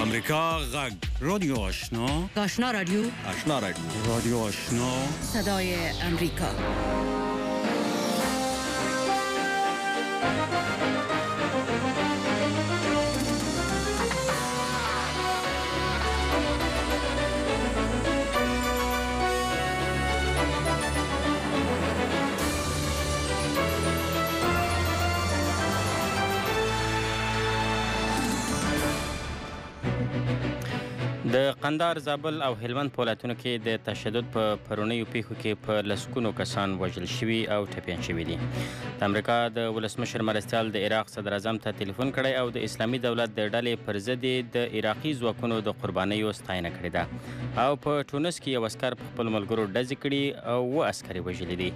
امریکا غږ رادیو آشنا آشنا رادیو رادیو آشنا صدای امریکا. د قندهار، زابل او هلمند په ولایتونو کې د تشدد په پرونیو پیښو کې په لسګونو کسان وژل شوي او ټپیان شوي دي. د امریکا د ولسمشر مرستیال د عراق صدر اعظم ته ټلیفون کړی او د اسلامي دولت د ډلې پر ضد د عراقي ځواکونو د قربانیو ستاینه کړې ده او په ټونس کې یو عسکر په خپلو ملګرو ډزې کړي او 7 عسکر یې وژلي دي.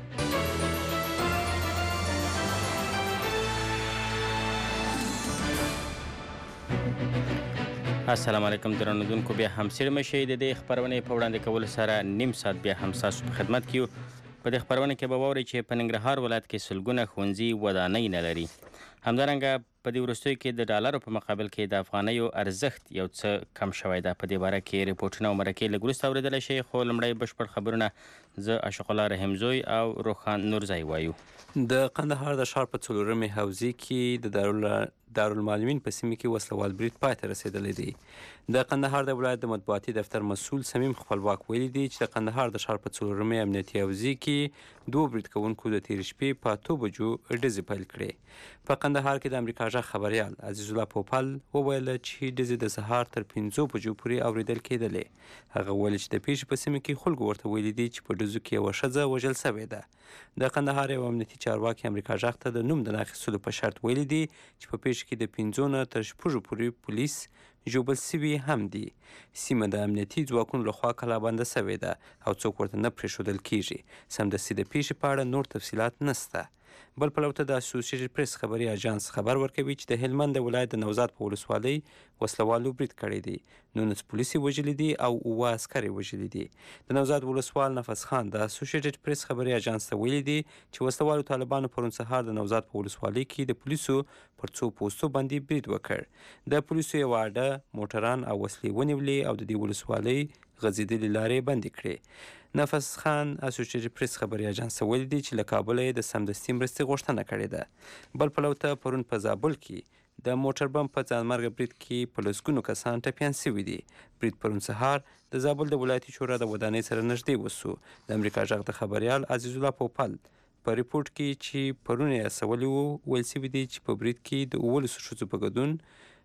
السلام علیکم درنوونکو، بیا هم څېړمه شئ د دې خپرونې په وړاندې کولو سره نیم ساعت بیا هم ستاسو په خدمت کې یو. په دې خپرونه کې به واورئ چې په ننګرهار ولایت کې سلګونه ښوونځي ودانۍ نه لري. همدارنګه په دې وروستیو کې د ډالرو په مقابل کې د افغانیو ارزښت یو څه کم شوی ده. په دې باره کې ریپورټونه او مرکې لږ وروسته اورېدلی شئ، خو لومړی بشپړ خبرونه زه اشق الله رحمزوی او روخان نورزی وایو. د قندهار د ښار په 4مې حوزې کې د دارالمعلمین په سیمه کې وسلوال برید پای ته رسېدلی دی. د قندهار د ولایت د مطبوعاتي دفتر مسؤل صمیم خپلواک ویلي دی چې د قندهار د ښار په 4مې امنیتي حوزې کې 2 برید کوونکو د تېرې شپې په 8 بجو ډزې پیل کړې. په قندهار کې د امریکا غږ خبریال عزیز الله پوپل وویل چې ډزې د سهار تر 5 بجو پورې اورېدل کېدلې. هغه ویل چې د پیښې په سیمه کې خلکو ورته ویلي دي چې په ډزو کې یوه ښځه وژل سوې ده. د قندهار یو امنیتي چارواکي امریکا غږ ته د نوم د نه اخیستلو په شرط ویلي دي چې په پیښه کې د 5 نه تر 6 پورې پولیس ژوبل سوي هم دي. سیمه د امنیتي ځواکونو لخوا کلابنده سوې ده او څوک ورته نه پرېښودل کیږي. سمدستي د پیښې په اړه نور تفصیلات نسته. بل پلو ته د اسوسییټډ پریس خبري اژانس خبر ورکوي چې د هلمند ولایت د نوزاد په ولسوالۍ وسلوالو برید کړی دی. 19 پولیس یې وژلي دي او 7 عسکر یې وژلي دي. د نوزاد ولسوال نفس خان د اسوسییټډ پریس خبري اژانس ته ویلي دي چې وسلوالو طالبانو پرون سهار د نوزاد په ولسوالۍ کې د پولیسو پر 2 پوستو باندې برید وکړ. د پولیسو یو اډه، موټران او وسلې ونیولې او د دې ولسوالۍ غځېدلې لارې بندې کړې. نفس خان اسوسییټډ پریس خبري اژانس ته ویلي دي چې له کابله یې د سمدستي مرستې غوښتنه کړې ده. بل پلو ته پرون په زابل کې د موټر بم په ځانمرګه برید کې په لسګونو کسان ټپیان سوي دي. برید پرون سهار د زابل د ولایتي شورا د ودانۍ سره نږدې وسو. د امریکا غږ د خبریال عزیز الله پوپل په ریپورټ کې چې پرون یې استولي وو ویل سوي دي چې په برید کې د 19 ښځو په ګډون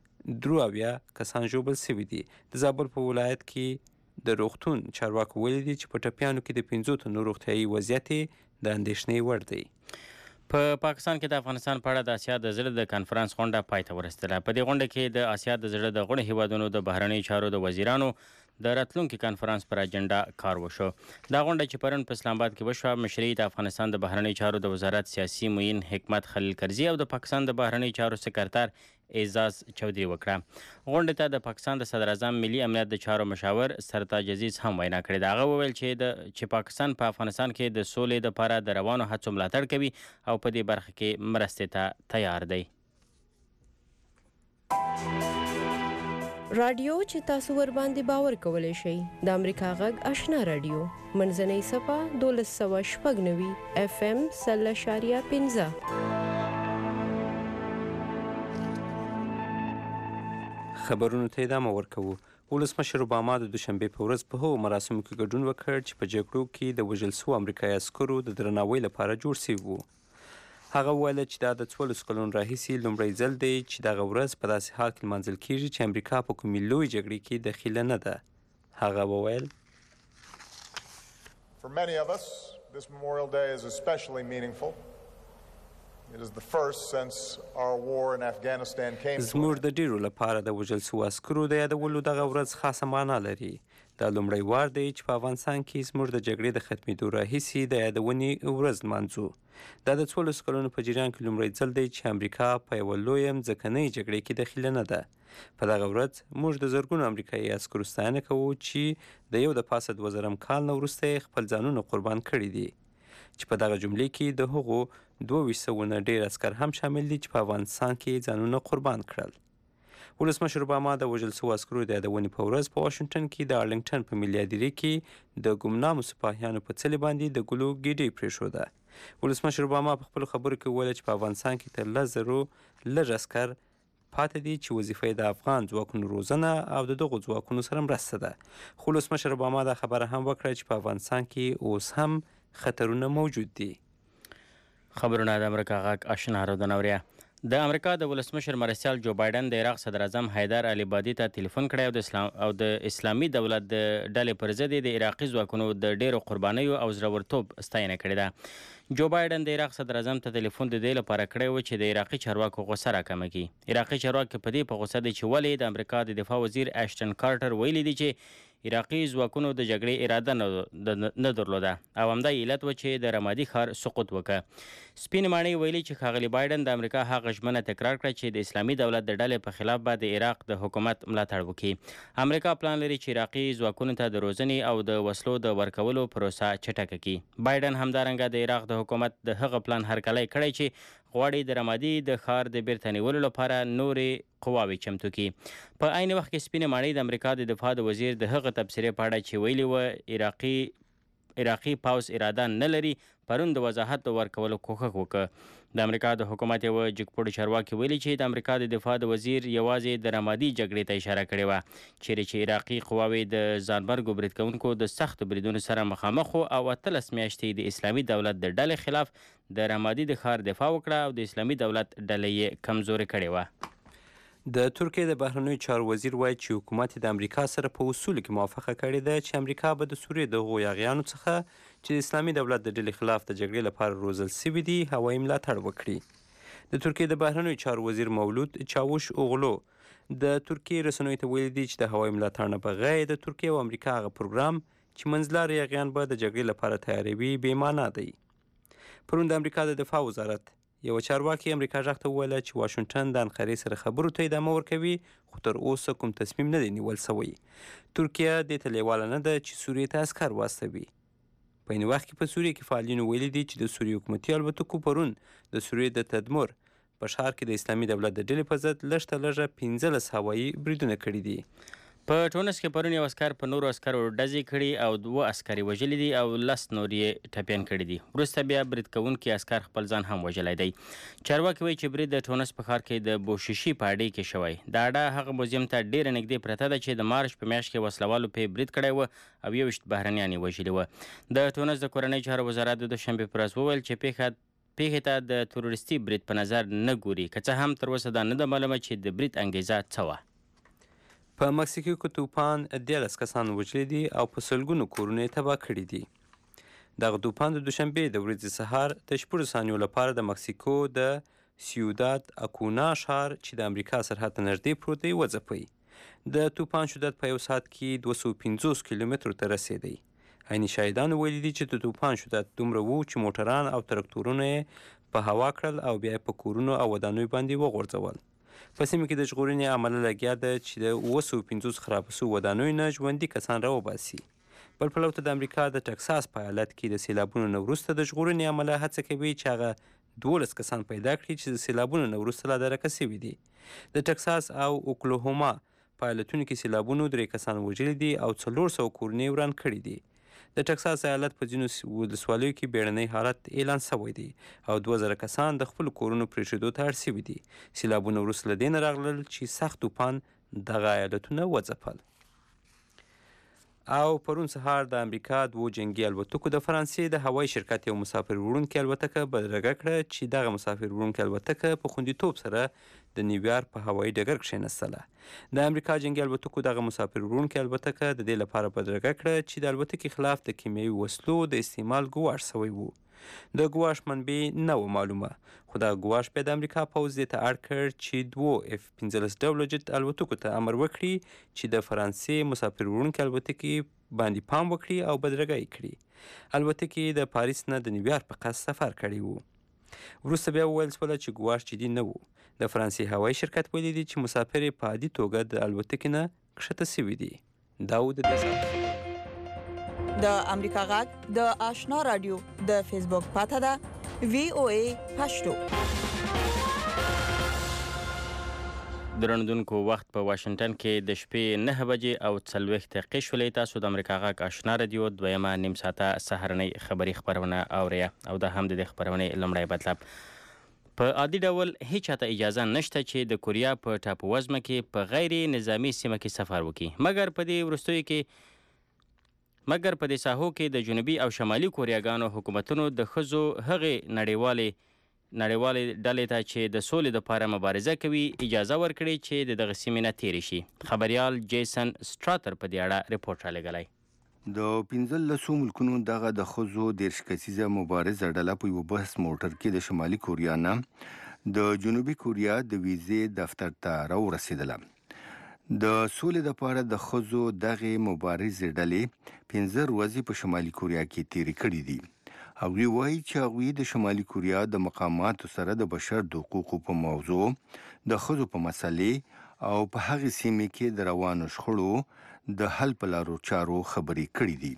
73 کسان ژوبل سوي دي. د زابل په ولایت کې د روغتون چارواکو ویلي دي چې په ټپیانو کې د 15 تنو روغتیایي وضعیت د اندېښنې وړ دی. په پاکستان کې د افغانستان په اړه د اسیا د زړه د کنفرانس غونډه پای ته ورسېدله. په دې غونډه کې د اسیا د زړه د غونډې هیوادونو د بهرنیو چارو د وزیرانو د راتلونکي کنفرانس پر اجنډا کار وشو. دا غونډه چې پرون په اسلام آباد کې وشوه مشري د افغانستان د بهرنیو چارو د وزارت سیاسي معین حکمت خلیل کرزي او د پاکستان د بهرنیو چارو سکرتر اعزاز چودھری وکړه. غونډې ته د پاکستان د صدر اعظم ملي امنیت د چارو مشاور سرتاج عزیز هم وینا کړې ده. هغه وویل چې پاکستان په افغانستان کې د سولې لپاره د روانو هڅو ملاتړ کوي او په دې برخه کې مرستې ته تیار دی. رادیو چې تاسو ور باندې باور کولای شئ د امریکا غږ آشنا رادیو منځنۍ صفه 1296 FM 0.15. خبرونو ته ادامه ورکوو. ولسمشر اوباما د دوشنبې په ورځ په هغو مراسمو کې ګډون وکړ چې په جګړو کې د وژل شوو امریکایي عسکرو د درناوي لپاره جوړ شوي وو. هغه وویل چې دا د 14 کلونو راهیسې لومړی ځل دی چې دغه ورځ په داسې حال کې لمانځل کیږي چې امریکا په کومې لویې جګړې کې دخیله نه ده. هغه وویل For many of us, this Memorial Day is especially meaningful. It is the first since our war in Afghanistan came to زموږ د ډیرو لپاره د وژل شوو عسکرو د یادولو دغه ورځ خاصه معنا لري. دا لومړی وار دی چې په افغانستان کې زموږ د جګړې د ختمېدو راهیسې د یادونې ورځ لمانځو. دا د 14 کلونو په جریان کې لومړی ځل دی چې امریکا په یوه لویه مځکنۍ جګړې کې دخیله نه ده. په دغه ورځ موږ د زرګونو امریکایي عسکرو ستاینه کوو چې د 2002 کال نه وروسته خپل ځانونه قربان کړي دي. چې په دغه جملې کې د هغو 200 نه ډېر عسکر هم شامل دي چې په افغانستان کې ځانونه قربان کړل. ولسمشر اوباما د وژل شوو عسکرو د یادونې په ورځ په واشنګټن کې د ارلنګټن په ملي هدیرې کې د ګمنامو سپاهیانو په څلي باندې د ګلو ګېډۍ پرېښوده. ولسمشر اوباما په خپلو خبرو کې وویل چې په افغانستان کې تر 10,000 لږ عسکر پاتې دي چې وظیفه یې د افغان ځواکونو روزنه او د دغو ځواکونو سره مرسته ده. خو ولسمشر اوباما دا خبره هم وکړه چې په افغانستان کې اوس هم خطرونه موجود دي. خبرونه د امریکا غږ آشنا رادیو. د امریکا د ولسمشر مرستیال جو بایدن د عراق صدر اعظم حیدر علي بادي ته ټلیفون کړی او د اسلامي دولت د ډلې پر ضد د عراقي ځواکونو د ډیرو قربانیو او زړورتوب ستاینه کړې ده. جو بایدن د عراق صدر اعظم ته ټلیفون د دې لپاره کړی و چې د عراقي چارواکو غوسه راکمه کړي. عراقي چارواکي په دې په غوسه دي چې ولې د امریکا د دفاع وزیر اشټن کارټر ویلي دي چې عراقي ځواکونو د جګړې اراده نه درلوده او همدا علت و چې د رمادي ښار سقوط وکړ. سپین ماڼۍ ویلي چې ښاغلي بایدن د امریکا هغه ژمنه تکرار کړه چې د اسلامي دولت د ډلې په خلاف به د عراق د حکومت ملاتړ وکړي. امریکا پلان لري چې عراقي ځواکونو ته د روزنې او د وسلو د ورکولو پروسه چټکه کړي. بایدن همدارنګه د عراق د حکومت د هغه پلان هرکلی کړی چې غواړي د رمادي د ښار د بیرته نیولو لپاره نورې قواوې چمتو کړي. په عین وخت کې سپینه ماڼۍ د امریکا د دفاع د وزیر د هغه تبصرې په اړه چې ویلي و عراقي پوځ اراده نه لري پرون د وضاحت ورکولو کوښښ وکړ. د امریکا د حکومت یو جګپوړو چارواکي ویلي چې د امریکا د دفاع د وزیر یوازې د رمادي جګړې ته اشاره کړې وه چیرې چې عراقي قواوې د ځانمرګو برید کوونکو د سختو بریدونو سره مخامخ وو او 18 میاشتې د اسلامي دولت د ډلې خلاف د رمادي د ښار دفاع وکړه او د اسلامي دولت ډله یې کمزورې کړې وه. د ترکیې د بهرنیو چارو وزیر وایي چې حکومت د امریکا سره په اصولو کې موافقه کړې ده چې امریکا به د سوریې د هغو یاغیانو څخه چې د اسلامي دولت د ډلې خلاف د جګړې لپاره روزل سوي دي هوایي ملاتړ وکړي. د ترکیې د بهرنیو چارو وزیر مولود چاوش اوغلو د ترکیې رسنیو ته ویلي دي چې د هوایي ملاتړ نه بغیر د ترکیې او امریکا هغه پروګرام چې منځلاري یاغیان به د جګړې لپاره تیاروي بې معنا دی. پرون د امریکا د دفاع وزارت یو چارواکي امریکا غږ ته وویل چې واشنګټن د انقرې سره خبرو ته ادامه ورکوي خو تر اوسه کوم تصمیم نه دی نیول سوی. ترکیه دې ته لیواله نه ده چې سوریې ته عسکر واستوي. په این وخت کې په سوریې کې فعالینو ویلي دي چې د سوریې حکومتي الوتکو پرون د سوریې د تدمر په ښار کې د اسلامي دولت د ډلې په ضد لږ تر لږه 15 هوایي بریدونه کړي دي. په ټونس کې پرون یو عسکر په نورو عسکرو ډزې کړي او 2 عسکر یې وژلي دي او 10 نور یې ټپیان کړي دي. وروسته بیا برید کوونکي عسکر خپل ځان هم وژلی دی. چارواکي وایي چې برید د ټونس په ښار کې د بوشیشي په اډې کې شوی. دا اډه هغه موزیم ته ډیره نږدې پرته ده چې د مارچ په میاشت کې وسلوالو پرې برید کړی و او 21 بهرنیان یې وژلي و. د ټونس د کورنۍ چارو وزارت د دوشنبې په ورځ وویل چې پیښې ته د تروریستي برید په نظر نه ګوري که څه هم تر اوسه دا نه ده معلومه چې د برید انګیزه څه وه. په مکسیکو کې توپان 13 کسان وژلي دي او په سلګونو کورونه یې تباه کړي دي. دغه توپان د دوشنبې د ورځې سهار د 6 ثانیو لپاره د مکسیکو د سیوداد اکونا ښار چې د امریکا سرحد ته نږدې پروت دی وځپی. د توپان شدت په یو ساعت کې 250 کیلومترو ته رسېدی. عیني شاهدانو ویلي دي چې د توپان شدت دومره وو چې موټران او ترکتورونه یې په هوا کړل او بیا په کورونو او ودانیو باندې وغورځول. په سیمه کې د ژغورنې عمله لګیا ده چې د 250 خراب شوو ودانیو نه ژوندي کسان راوباسي. بل پلو ته د امریکا د ټکساس په ایالت کې د سیلابونو نه وروسته د ژغورنې عمله هڅه کوي چې هغه 12 کسان پیدا کړي چې د سیلابونو نه وروسته لا درکه سوي دي. د ټکساس او اوکلاهوما په ایالتونو کې سیلابونو 3 کسان وژلي دي او 400 کورنۍ وران کړي دي. د ټکساس ایالت په ځینو ولسوالیو کې بیړنی حالت اعلان شوی دی او 2000 کسان د خپلو کورونو پرېښودو ته اړ شوي دي. سیلابونه وروسته له دې نه راغلل چې سخت طوفان دغه ایالتونه وځپل. او پرون سهار د امریکا 2 جنګي الوتکو د فرانسې د هوایي شرکت یو مسافر وړونکې الوتکه بدرګه کړه چې دغه مسافر وړونکې الوتکه په خوندیتوب سره د نیویارک په هوایي ډګر کښېنستله. د امریکا جنګي الوتکو دغه مسافر وړونکې الوتکه د دې لپاره بدرګه کړه چې د الوتکې خلاف د کیمیاوي وسلو د استعمال ګواښ شوی و. د ګواښ منبع نه و معلومه خو دا ګواښ بیا د امریکا پوځ دې ته اړ کړ چې 2 F-15 ډوله جت الوتکو ته امر وکړي چې د فرانسې مسافر وړونکې الوتکې باندې پام وکړي او بدرګه یې کړي. الوتکې د پاریس نه د نیویارک په قصد سفر کړی و. وروسته بیا وویل شوله چې ګواښ جدي نه و. د فرانسې هوایي شرکت ویلي دي چې مسافر یې په عادي توګه د الوتکې نه کښته سوي دي. دا و د دې د امریکا غږ د آشنا رادیو د فیسبوک پاته ده VOA پښتو. درنودونکو وخت په واشنگټن کې د شپې 9 بجې او 40 دقیقې شولې. تاسو د امریکا غږ آشنا رادیو دویمه نیم ساعته سهارنۍ خبري خبرونه اورئ او دا هم د خبرونې لومړی مطلب. په عادي ډول هیڅ چاته اجازه نشته چې د کوریا په ټاپو وزمه کې په غیر نظامی سیمه کې سفر وکړي، مګر په دې وروستیو کې په دې ساحو کې د جنوبي او شمالي کوریاګانو حکومتونو د ښځو هغې نړیوالې ډلې ته چې د سولې دپاره مبارزه کوي اجازه ورکړي چې د دغه سیمې نه تېرې شي. خبریال جیسن سټراتر په دې اړه رپورټ رالیږلی. د 15 ملکونو دغه د ښځو 30 کسیزه مبارزه ډله په یو بحث موټر کې د شمالي کوریا نه د جنوبي کوریا د ویزې دفتر ته راورسېدله. د سولې دپاره د ښځو دغې مبارزې ډلې 15 ورځې په شمالي کوریا کې تېرې کړي دي. هغوی وایي چې هغوی د شمالي کوریا د مقاماتو سره د بشر د حقوقو په موضوع، د ښځو په مسلې او په هغې سیمې کې د روانو شخړو د حل په لارو چارو خبرې کړي دي.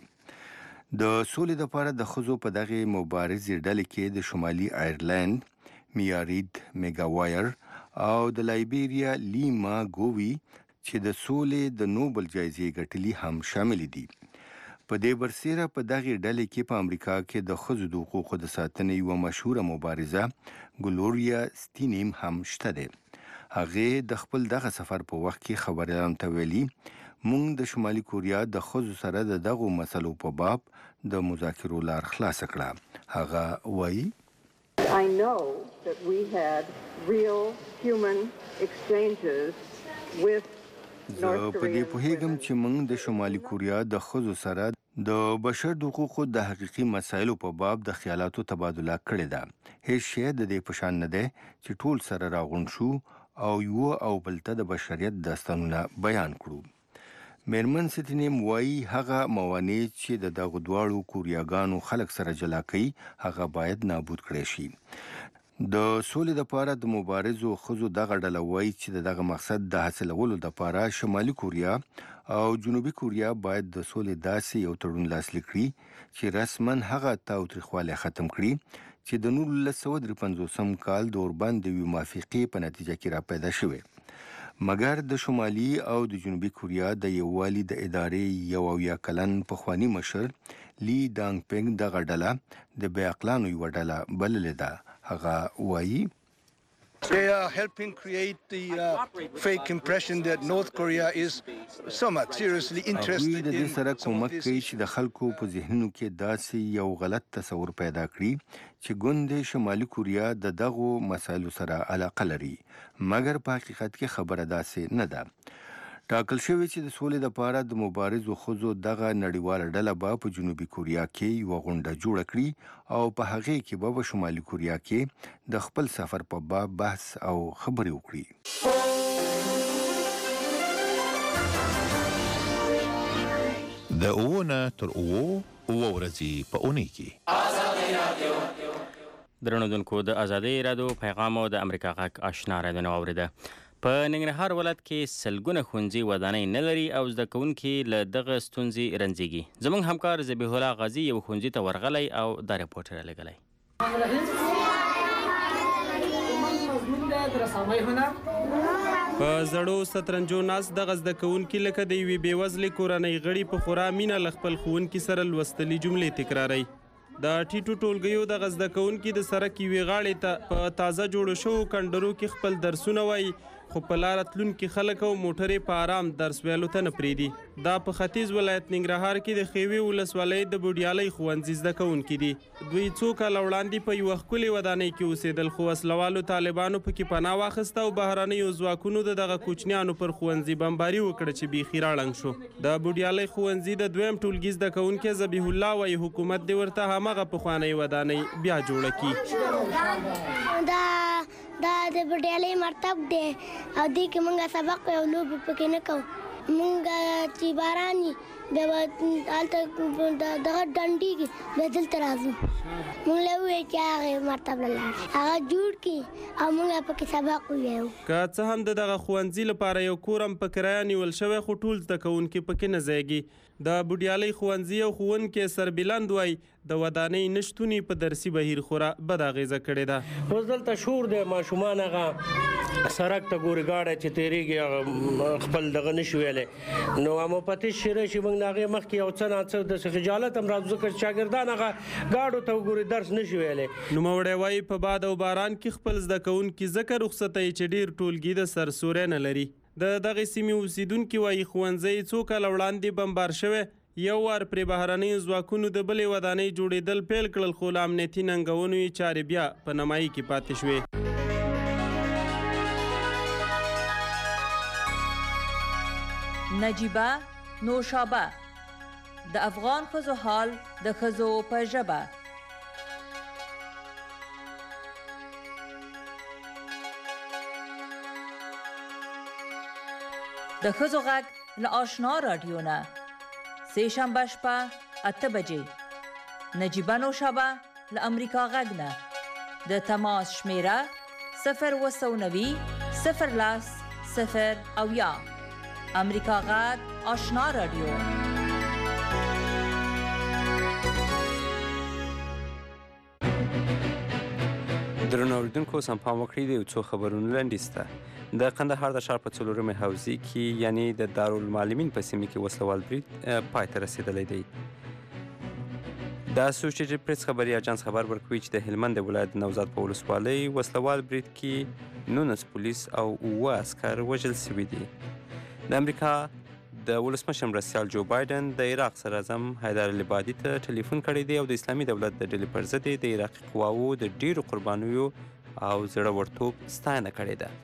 د سولې دپاره د ښځو په دغې مبارزې ډلې کې د شمالي آیرلینډ میارید میګاوایر او د لایبیریا لیما ګووي چې د سولې د نوبل جایزې ګټلي هم شامل دي. په دې برسیره په دغې ډلې کې په امریکا کې د ښځو د حقوقو د ساتنې یوه مشهوره مبارزه ګلوریا سټینیم هم شته دی. هغې د خپل دغه سفر په وخت کې خبریالانو ته ویلي، موږ د شمالي کوریا د ښځو سره د دغو مسلو په باب د مذاکرو لار خلاصه کړه. هغه وایي I know that we had real human exchanges with زه په دې پوهیږم چې موږ د شمالي کوریا د ښځو سره د بشر د حقوقو د حقیقي مسایلو په باب د خیالاتو تبادله کړې ده. هیڅ شی د دې په شان نه دی چې ټول سره راغونډ شو او یو او بل ته د بشریت داستانونه بیان کړو. میرمن سټینیم وایي هغه موانع چې د دغو دواړو کوریاګانو خلک سره جلا کوي هغه باید نابود کړی شي. د سولې دپاره د مبارزو ښځو دغه ډله وایي چې د دغه مقصد د حاصلولو دپاره شمالي کوریا او جنوبي کوریا باید د سولې داسې یو تړون لاسلیک کړي چې رسما هغه تاوتریخوالی ختم کړي چې د 1953 کال د اورباندې یوې موافقې په نتیجه کې را پیدا شوی. مګر د شمالي او د جنوبي کوریا د یووالي د ادارې 1 کلن پخواني مشر لی دانګ پنګ دغه ډله د بې عقلانو یوه ډله بللې ده. هغه وایي They are helping create the fake impression that North Korea is somewhat seriously interested in. د دې سره کومک کوي چې د خلکو په ذهنونو کې داسې یو غلط تصور پیدا کړي چې ګوندې شمالي کوریا د دغو مسایلو سره علاقه لري، مګر په حقیقت کې خبره داسې نه ده. ټاکل شوی چې د سولې دپاره د مبارزو ښځو دغه نړیواله ډله به په جنوبي کوریا کې یوه غونډه جوړه کړي او په هغې کې به په شمالي کوریا کې د خپل سفر په باب بحث او خبرې وکړي. د 9 تر 9 ورځې په اونۍ کې درنودونکو د ازادۍ رادیو پیغام او د امریکا غږ آشنا رادیو اوریده. په ننګرهار ولایت کې سلګونه ښوونځي ودانۍ نه لري او زده کوونکي له دغه ستونزې رنځېږي. زموږ همکار ذبیح الله غازي یو ښوونځي ته ورغلی او دا رپورټ رالیږلی. په زړو سترنجو ناست دغه زده کوونکي لکه د یوې بېوزلې کورنۍ غړي په خورا مینه له خپل ښوونکي سره لوستلي جملې تکراروي. د ټیټو ټولګیو دغه زده کوونکي د سړک یوې غاړې ته په تازه جوړو شوو کنډرو کې خپل درسونه وایي، خو په لاره تلونکي خلک او موټرې په آرام درس ویلو ته نه پرېږدي. دا په ختیځ ولایت ننګرهار کې د خیوې ولسوالۍ د بوډیالۍ ښوونځي زده کوونکي دي. دوی څو کاله وړاندې په یوه ښکلې ودانۍ کې اوسېدل، خو وسلوالو طالبانو پکې پناه واخیسته او بهرنیو ځواکونو د دغه کوچنیانو پر ښوونځي بمباري وکړه چې بیخي راړنګ شو. د بوډیالۍ ښوونځي د 2م ټولګي زده کوونکی ذبیح الله وایي حکومت دې ورته همغه پخوانۍ ودانۍ بیا جوړه کړي. دا د بوډیالۍ مرتب دی او دې کې موږ سبق او لوبې پکې نه کوو. مونږ چې باران بیا به هلته دغه ډنډېږي بیا دلته راځو مونږ له وویل چې هغې مکتب له لاړ شي هغه جوړ کړي او مونږ پکې سبق ووایو که څه هم د دغه ښوونځي لپاره یو کور هم په کرایه نیول شوی خو ټول زده کوونکي پکې نه ځایږي د بوډیالۍ ښوونځي او ښوونکی سربلند وایي د ودانۍ نشتون په درسي بهیر خورا بد اغېزه کړې ده اوس دلته شور دی ماشومان هغه سړک ته ګوري ګاډی چې تېرېږي خپل دغه نشي ویلی نو اموپتیس چې راشي موږ د هغې مخکې یو څه ناڅه داسې خجالت هم راځو ځکه چې شاګردان هغه ګاډو ته وګوري درس نشي ویلی نوموړی وایي په باد او باران کې خپل زده کوونکي ځکه رخصتوي چې ډېر ټولګي د سرسوری نه لري د دغې سیمې اوسیدونکي وایي ښوونځی څو کاله وړاندې بمبار شوی یو وار پرې بهرنیو ځواکونو د بلې ودانۍ جوړېدل پیل کړل خو له امنیتي ننګونو یې چارې بیا په نمایي کې پاتې شوې نجیبه نوشابه د افغان ښځو حال د ښځو په ژبه د ښځو غږ له آشنا رادیو نه سه شنبه شپه 8 بجې نجیبه نوشابه له امریکا غږ نه د تماس شمیره 090 010 0 امریکا غږ آشنا رادیو درنو اوریدونکو سم پام وکړئ د یو څو خبرونو لنډیز ته د قندهار د ښار په 4مې حوزې کې یعنی د دارالمعلمین په سیمه کې وسلوال برید پای ته رسیدلی دی د اسوسییټډ پریس خبري اژانس خبر ورکوي چې د هلمند ولایت نوزاد په ولسوالۍ وسلوال برید کې 19 پولیس او 9 عسکر وژل شوي دي د امریکا د ولسمشر مرستیال جو بایدن د عراق صدراعظم حیدر العبادي ته ټلیفون کړی دی او د اسلامي دولت د ډلې پر ضد د عراقي قواوو د ډیرو قربانیو او زړورتوب ستاینه کړې ده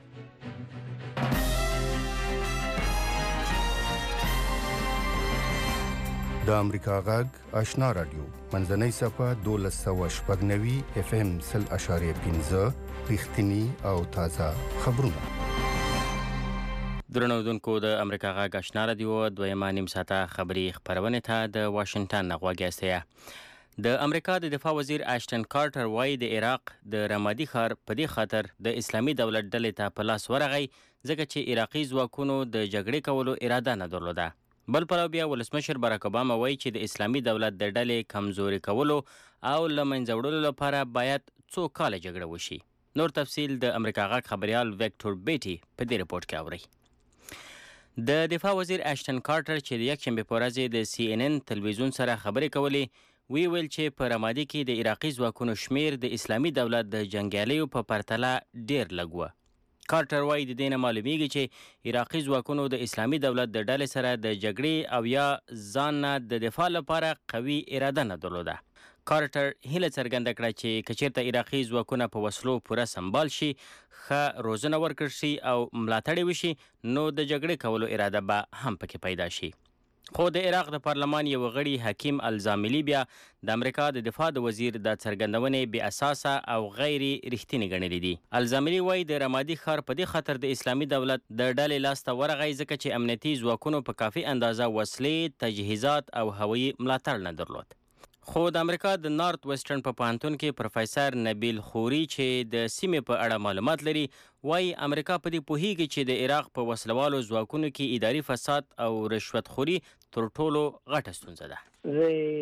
د امریکا غږ آشنا رادیو منځنۍ صفحه 1290 FM 0.15 رښتینی او تازه خبرونه درنو اوریدونکو د امریکا غږ آشنا رادیو دویمه نیم ساعته خبري خپرونې ته د واشنگټن نه غوږ یاستئ د امریکا د دفاع وزیر اشټن کارټر وایي د عراق د رمادي ښار په دې خاطر د اسلامي دولت ډلې ته په لاس ورغی ځکه چې عراقي ځواکونو د جګړې کولو اراده نه درلوده بل پلو بیا ولسمشر باراک اوباما وایي چې د اسلامي دولت د ډلې کمزوري کولو او له منځه وړلو لپاره باید څو کاله جګړه وشي نور تفصیل د امریکا غږ خبريال ویکټور بیټي په دې رپورټ کې اوري د دفاع وزیر اشټن کارټر چې د یکشنبه په ورځ د CNN تلویزیون سره خبرې کولې ویل چې په رمادي کې د عراقي ځواکونو شمیر د اسلامي دولت د جنگیالیو په پرتله ډیر لږ و کارټر وایي د دې نه معلومیږي چې عراقي ځواکونو د اسلامي دولت د ډلې سره د جګړې او یا ځان نه د دفاع لپاره قوي اراده نه درلوده کارټر هیله څرګنده کړه چې کچیرته عراقي ځواکونه په وسلو پوره سمبال شي ښه روزنه ورکړل شي او ملاتړ وشي نو د جګړې کولو اراده به هم پکې پیدا شي خو د عراق د پارلمان یو غړي حکیم الزاملی بیا د امریکا د دفاع د وزیر د څرګندونې بې اساسه او غیر رښتینی ګڼلې دي الزاملی وایي د رمادي ښار په دې خاطر د اسلامي دولت د ډلې لاسته ورغی ځکه چې امنیتي ځواکونو په کافي اندازه وسلې تجهیزات او هوایي ملاتړ نه درلود خو د امریکا د نارت ویسټرن په پوهنتون کې پروفیسور نبیل خوري چې د سیمې په اړه معلومات لري وایي امریکا په دې پوهیږي چې د عراق په وسلوالو ځواکونو کې اداري فساد او رشوت خوري تر ټولو غټه ستونزه ده د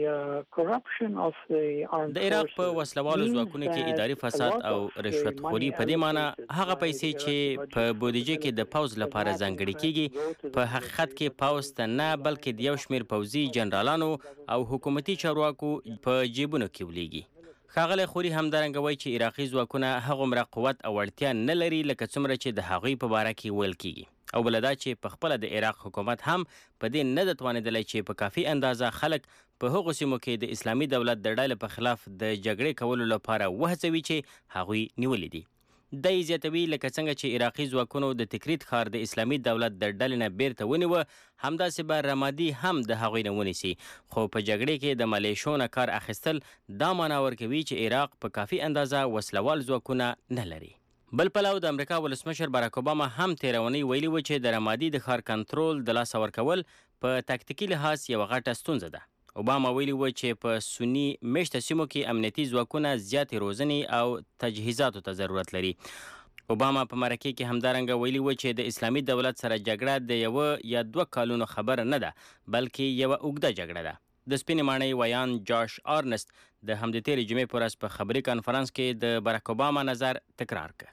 عراق په وسلوالو ځواکونو کې اداري فساد او رشوت خوري په دې معنی هغه پیسې چې په بودیجه کې د پوز لپاره ځانګړي کیږي په حقیقت کې پوز ته نه بلکې د یو شمیر پوځي جنرالانو او حکومتي چارواکو په جیبونو کې ولېږي ښاغلی خوري همدارنګه وایي چې عراقي ځواکونه هغومره قوت او وړتیا نه لري لکه څومره چې د هغوی په باره کې ویل کیږي او بل دا چې په خپله د عراق حکومت هم په دې نه ده توانېدلی چې په کافي اندازه خلک په هغو سیمو کې د اسلامي دولت د ډلې په خلاف د جګړې کولو لپاره وهڅوي چې هغوی نیولي دي دی زیاتوي لکه څنګه چې عراقي ځواکونو د تکریت ښار د اسلامي دولت د ډلې نه بیرته ونیوه همداسې به رمادي هم د هغوی نه ونیسي خو په جګړې کې د ملیشو نه کار اخیستل دا معنا ورکوي چې عراق په کافي اندازه وسلوال ځواکونه نه لري بل پلو د امریکا ولسمشر باراک اوباما هم تیرونی ویلي و چې د رمادي د ښار کنټرول د لاسه ورکول په تاکتیکي لحاظ یوه غټه ستونزه ده. اوباما ویلي و چې په سني میشته سیمو کې امنیتي ځواکونه زیاتې روزنې او تجهیزاتو ته ضرورت لري. اوباما په مرکې کې همدارنګه ویلي و چې د اسلامي دولت سره جګړه د یوه یا دوه کالونو خبره نه ده بلکې یوه اوږده جګړه ده. د سپینې ماڼۍ ویان جاش آرنست د همدې تېرې جمعې په ورځ په خبري کانفرنس کې د باراک اوباما نظر تکرار کړ.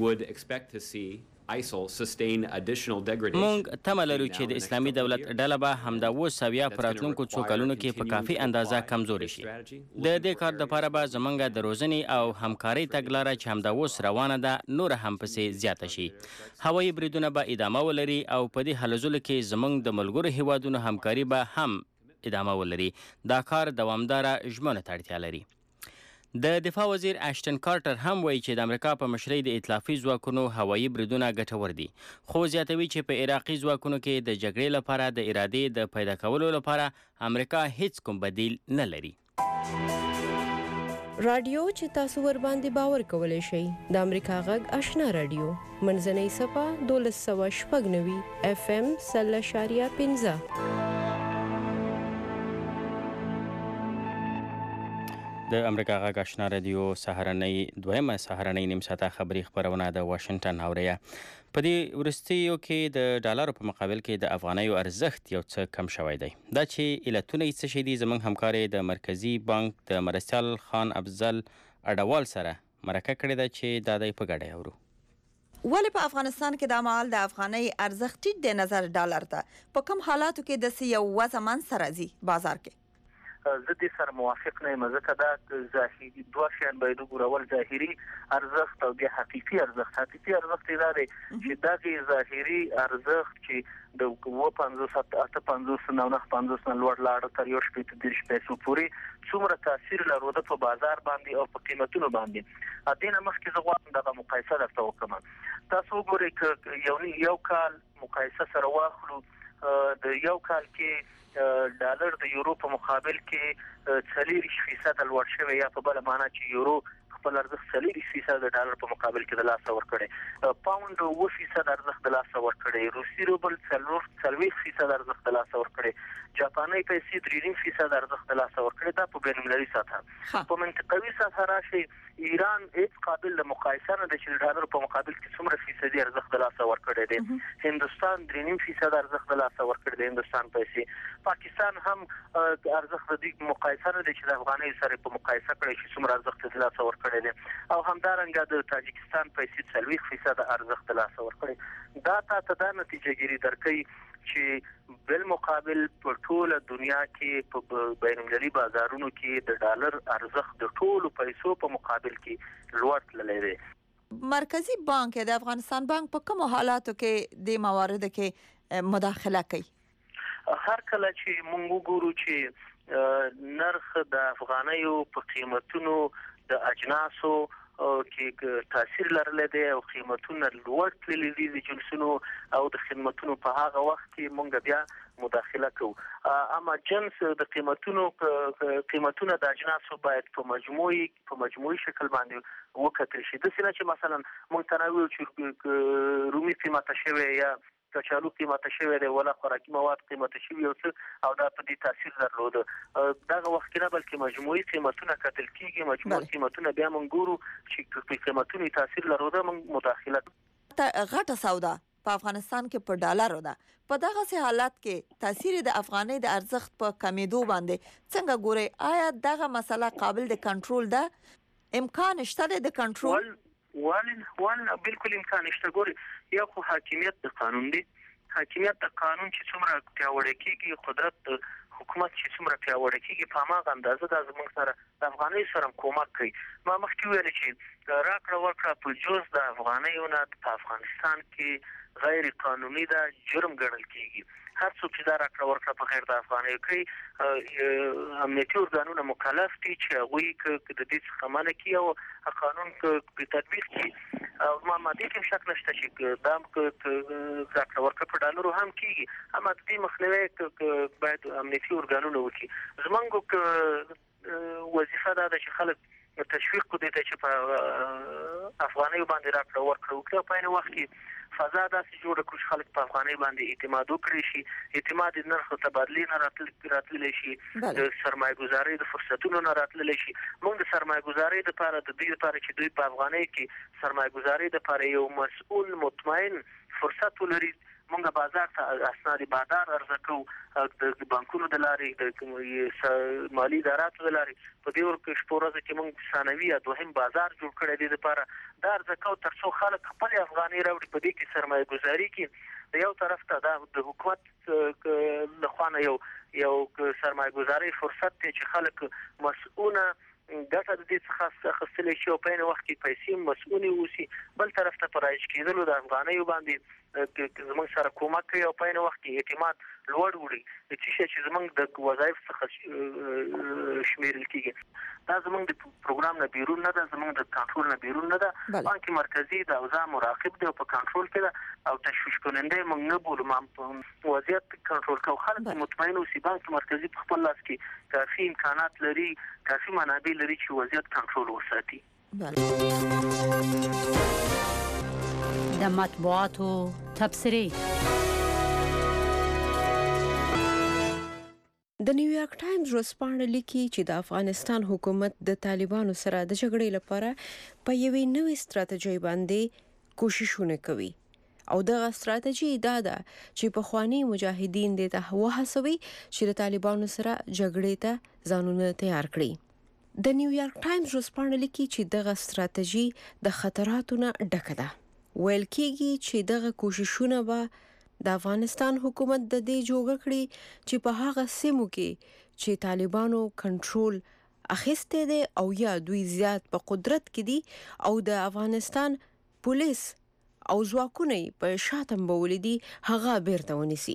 موږ تمه لرو چې د اسلامي دولت ډله به همدا اوس سویا په راتلونکو څو کلونو کې په کافي اندازه کمزورې شي. د دې کار دپاره به زموږ د روزنې او همکارۍ تګلاره چې همدا اوس روانه ده نوره هم پسې زیاته شي. هوایي بریدونه به ادامه ولري او په دې هلو ځلو کې زموږ د ملګرو هیوادونو همکاري به هم ادامه ولري. دا کار دوامداره ژمنو ته اړتیا لري. د دفاع وزیر اشتن کارټر هم وایي چې د امریکا په مشرۍ د ائتلافي ځواکونو هوایي بریدونه ګټور دي، خو زیاتوي چې په عراقي ځواکونو کې د جګړې لپاره د ارادې د پیدا کولو لپاره امریکا هیڅ کوم بدیل نه لري. رادیو چې تاسو ور باندې باور کولای شئ د امریکا غږ آشنا رادیو منځنۍ صفه 1296 FM 0.15 د امریکا غږ آشنا رادیو سهارنۍ دویمه سهارنۍ نیم ساعته خبري خبرونه د واشنگټن اوریا. په دې وروستیو کې د ډالرو په مقابل کې د افغانیو ارزښت یو څه کم شوی دی. دا چې علتونه یې څه شي دي زموږ همکار د مرکزي بانک د مرستیال خان افضل اډوال سره مرکه کړې ده چې دا دی په ګډه اورو. ولې په افغانستان کې د مال د افغانۍ ارزښت ټیټ د نظر ډالر ته په کوم حالاتو کې د یو وزمن سره زی بازار کې؟ زه دې سره موافق نه یم، ځکه دا ظاهري دوه شیان باید وګورول، ظاهري ارزښت او بیا حقیقي ارزښت. حقیقي ارزښت یې دا دی چې دغه ظاهري ارزښت چې د 55 58 نه 50 نه لوړ لاړ تر یو شپږ پیسو پورې څومره تاثیر لري په بازار باندې او په قیمتونو باندې. دینه مخکې زه غواړم دغه مقایسه درته وکړم. تاسو وګورئ ک یو کال مقایسه سره واخلو، د یو کال کې ډالر د یورو په مقابل کې 40% لوړ شوی، یا په بل معنا چې یورو خپل ارزښت 40% د ډالر په مقابل کې د لاسه ورکړي، پاوند 9% ارزښت د لاسه ورکړي، روسي روبل 40% ارزښت د لاسه ورکړي، جاپاني پیسې 3% ارزښت د لاسه ورکړي. دا په بین المللي سطح. په منطقوي سطح راشي ایران هیڅ قابل د مقایسه نه دی چې ډالر په مقابل کې څومره فیصدي ارزښت د لاسه ورکړي دی. هندستان 3% ارزښت د لاسه ورکړي دی، هندستان پیسې. پاکستان هم ارزښت د مقایسه نه دی چې د افغانۍ سره په مقایسه کړي چې څومره ارزښت د لاسه ورکړي دی. او همدارنګه د تاجکستان پیسې 40% ارزښت د لاسه ورکړي. دا ته دا نتیجه ګیري درکوي چې بالمقابل په ټوله دنیا کې په بین المللي بازارونو کې د ډالر ارزښت د ټولو پیسو په مقابل کې لوړ تللی دی. مرکزی بانک د افغانستان بانک په کوم حالاتو کې د مواردو کې مداخله کوي؟ هر کله چې موږ وګورو چې نرخ د افغانیو په قیمتونو د اجناسو کې تاثیر لرلی دی او قیمتونه لوړ تللي دي د جنسونو او د خدمتونو، په هغه وخت کې موږ بیا مداخله کوو. اما جنس د قیمتونه د اجناسو باید په مجموعي شکل باندې وکتل شي. داسې نه چې مثلا موږ تنوع چې رومي قیمته شوی یا کچالو قیمته شوی دی ولا خوراکي مواد قیمته شوی یو څه او دا په دې تاثیر درلوده. دغه وخت کې نه بلکې مجموعي قیمتونه کتل کیږي، مجموعي قیمتونه بیا موږ ګورو چې په قیمتونو تاثیر لرلوده موږ مداخله کوو. غټه سودا په افغانستان کې په ډالرو ده. په دغه حالت کې تاثیر د افغانۍ د ارزښت په کمیدو باندې څنګه ګوري؟ آیا دغه مسله قابل د کنټرول ده؟ امکان شته د کنټرول؟ والله بالکل امکان شته. ګوري یو خو حاکمیت د قانون دی، حاکمیت د قانون چې څومره پیاوړی کیږي، قدرت حکومت چې څومره پیاوړی کیږي، په هغه اندازه د زموږ سره د افغانۍ سره کومک کوي. ما مخکې ویل چې راکړه ورکړه په جز د افغانیو نه په افغانستان کې غیر قانوني ده، جرم ګڼل کیږي. هر څوک چې دا راکړه ورکړه په غیر د افغانیو کوي، امنیتي ارګانونه مکلف دي چې هغوی د دې څخه منع کړي او قانون په تطبیق کړي. ما دې کې شک نشته چې دا راکړه ورکړه په ډالرو هم کیږي، اما د دې مخنیوی باید امنیتي ارګانونه وکړي. زموږ وظیفه دا ده چې خلک تشویق کړي چې په افغاني باندې راکړه ورکړه وکړي. په عین وخت کې فضا داسې جوړه کړي چې خلک په افغاني باندې اعتماد وکړي شي، اعتماد د نرخ تبادلې نه راتللی شي، د سرمایه گذارۍ د فرصتونو نه راتللی شي. موږ د سرمایه گذارۍ لپاره د دوی لپاره چې دوی په افغاني کې سرمایه گذارۍ لپاره یو مسؤل مطمئن فرصت ولري، موږ بازار ته اسناد بازار عرضه کوو د بانکونو د لارې د مالی اداراتو د لارې. په دې ورځ کې موږ ثانوي یا دوهم بازار جوړ کړی دی لپاره دا عرضه کوو تر څو خلک خپل افغاني راوړي. په دې کې سرمایه گذاري کې د یو طرف ته د حکومت لخوا نه یو سرمایه گذاري فرصت دی چې خلک مسؤونه ګټه د دې څخه اخیستلی شي او په عین وخت کې پیسې مسؤلې اوسي. بل طرف ته په رایج کېدلو د افغانیو باندې زموږ سره کومک کوي او په عین وخت کې اعتماد لوړ وړي. د څه شي چې زموږ د وظایف څخه شمیرل کېږي دا زموږ د پروګرام نه بیرون نه ده، زموږ د کنټرول نه بیرون نه ده. بانک مرکزی د اوضاع مراقب دی او په کنټرول کې ده او تشویش کننده موږ نه بولو. ما وضعیت کنټرول کوو، خلک مطمئن اوسي. بانک مرکزی په خپل لاس کې کافي امکانات لري، کافي منابع لري چې وضعیت کنټرول وساتي. د مطبوعاتو تبصرې. د نیویارک ټایمز ورځپاڼه لیکي چې د افغانستان حکومت د طالبانو سره د جګړې لپاره په یوې نوې ستراتیژي باندې کوششونه کوي او دغه ستراتیژي دا ده چې پخوانی مجاهدین د ته وهڅوي چې د طالبانو سره جګړې ته ځانونه تیار کړي. د نیویارک ټایمز ورځپاڼه لیکي چې دغه ستراتیژي د خطراتو نه ډکه ده. ویل کېږي چې دغه کوششونه به د افغانستان حکومت د دې جوګه کړي چې په هغه سیمو کې چې طالبانو کنټرول اخیسته دي او یا دوی زیات په قدرت کې دي او د افغانستان پولیس او ځواکونه په شاتم بولې دي هغه بیرته ونیسي.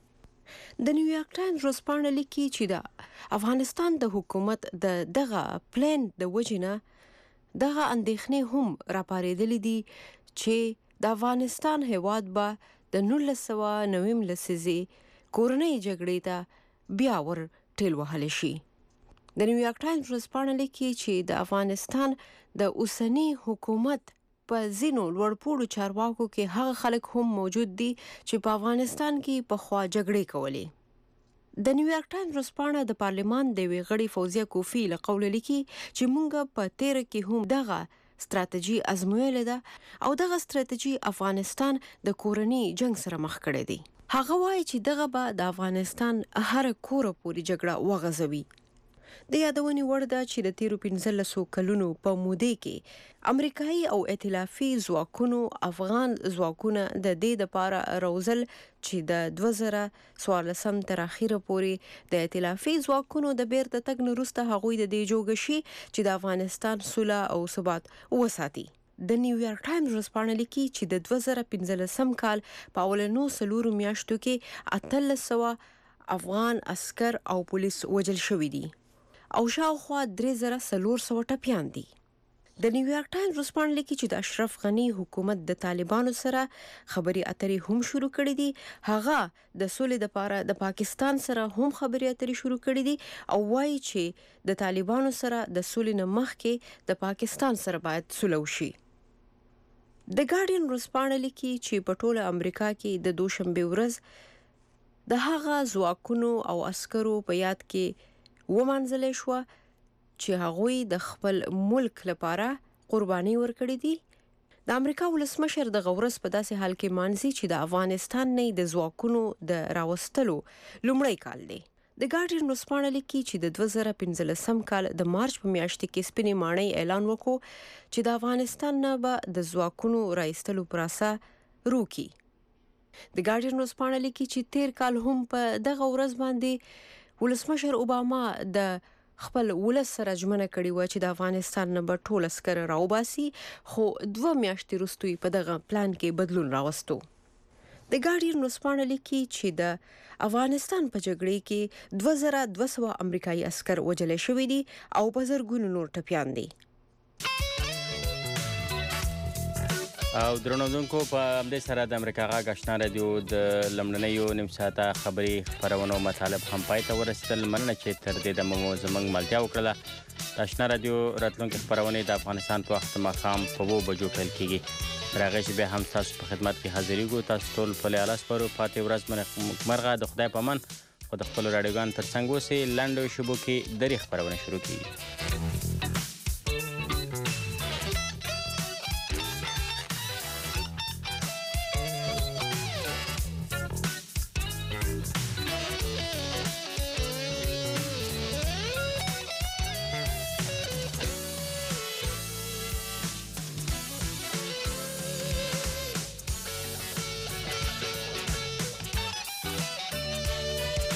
د نیویارک ټایمز ورځپاڼه لیکي چې د افغانستان د حکومت دغه پلان د وجنه دغه اندېښنې هم راپارېدلې دي چې د افغانستان هیواد به د 1990 لسیزې کورنۍ جګړې ته بیا ور ټیل وهل شي. د نیویارک ټایمز ورځپاڼه لیکي چې د افغانستان د اوسنی حکومت په ځینو لوړپوړو چارواکو کې هغه خلک هم موجود دي چې په افغانستان کې په خوا جګړې کولې. د نیویارک ټایمز ورځپاڼه د پارلمان د ویغړی فوزیه کوفی له قول لیکي چې مونږ په تیر کې هم دغه ستراتیژي ازمویل ده او دغه ستراتیژي افغانستان د کورنۍ جنگ سره مخ کړی دی. هغه وایي چې دغه به د افغانستان هر کوره پورې جګړه وغځوي. د یادونې وړ ده چې د تیرو 15 کلونو په موده کې امریکایي او ائتلافي ځواکونو افغان ځواکونه د دې لپاره روزل چې د 2014 تر اخیره پورې د ائتلافي ځواکونو د بیرته تګ نه وروسته هغوی د دې جوګه شي چې د افغانستان صلح او ثبات وساتي. د نیویارک ټایمز ورځپاڼه لیکي چې د 2015 کال په اولنو 4 میاشتو کې 1300 افغان عسكر او پولیس وژل شوي دي او شاوخوا 3400 ټپیان دي. د نیویارک ټایمز ورځپاڼه لیکي چې د اشرف غنی حکومت د طالبانو سره خبري اترې هم شروع کړې دي. هغه د سولې لپاره د پاکستان سره هم خبري اترې شروع کړې دي او وایي چې د طالبانو سره د سولې نه مخکې د پاکستان سره باید سوله وشي. د ګارډین ورځپاڼه لیکي چې په ټوله امریکا کې د دوشنبه ورځ د هغه ځواکونو او عسکرو په یاد کې ومنځل شو چې هغوی د خپل ملک لپاره قرباني ورکړې دي. د امریکا ولسمشر د غورس په داسې حال کې مانځي چې د افغانستان نه د ځواکونو د راوستلو لومړی کال دی. د ګارډین ورځپاڼه لیکي چې د 2015 کال د مارچ په میاشت کې سپینې ماڼۍ اعلان وکړ چې د افغانستان نه به د ځواکونو راایستلو پروسه روکي. د ګارډین ورځپاڼه لیکي چې تیر کال هم په دغه ورځ باندې ولسمشر اوباما د خپل ولس سره ژمنه کړې و چې د افغانستان نه به ټول عسکر راوباسي، خو 2 میاشتې وروسته په دغه پلان کې بدلون راوستو. د ګارډین ورځپاڼه لیکي چې د افغانستان په جګړې کې 2200 امریکایي عسكر وژل شوي دي او په زرګونو نور ټپیان دي. او درنوونکو په همدې سره د امریکا غږ آشنا رادیو د لومړنیو نیم ساعته خبري خپرونو مطالب هم پای ته ورسېدل. مننه چې تر دې دمه مو زموږ ملتیا وکړله. د آشنا رادیو راتلونکې خپرونې د افغانستان په وخت ماښام په 2 بجو پیل کیږي. تر هغې چې بیا هم ستاسو په خدمت کې حاضرېږو. تاسو ټول په لیاله سپارو. پاتې ورځ مرغه د خدای په امان. خو د خپلو راډیوګانو تر څنګ اوسئ. لنډو شبو کې درې خپرونه شروع کیږي.